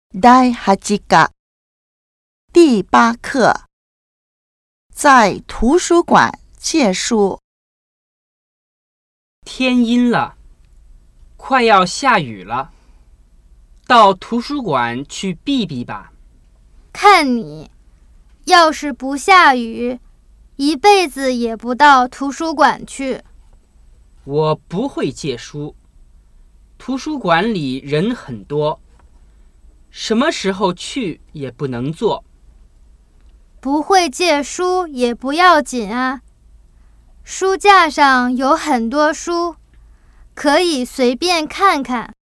第8課第8課在圖書館借書。 天阴了，快要下雨了，到图书馆去避避吧。 看你，要是不下雨，一辈子也不到图书馆去。 我不会借书，图书馆里人很多，什么时候去也不能坐。 不会借书也不要紧啊，书架上有很多书，可以随便看看。